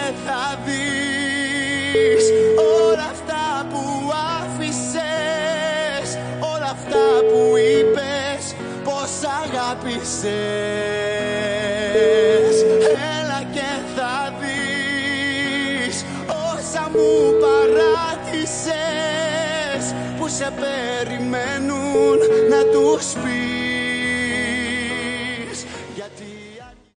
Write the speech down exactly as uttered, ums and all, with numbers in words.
θα δεις όλα αυτά που άφησες, όλα αυτά που είπες πως αγάπησες. Έλα και θα δεις όσα μου παράτησες που σε περιμένουν να τους πεις.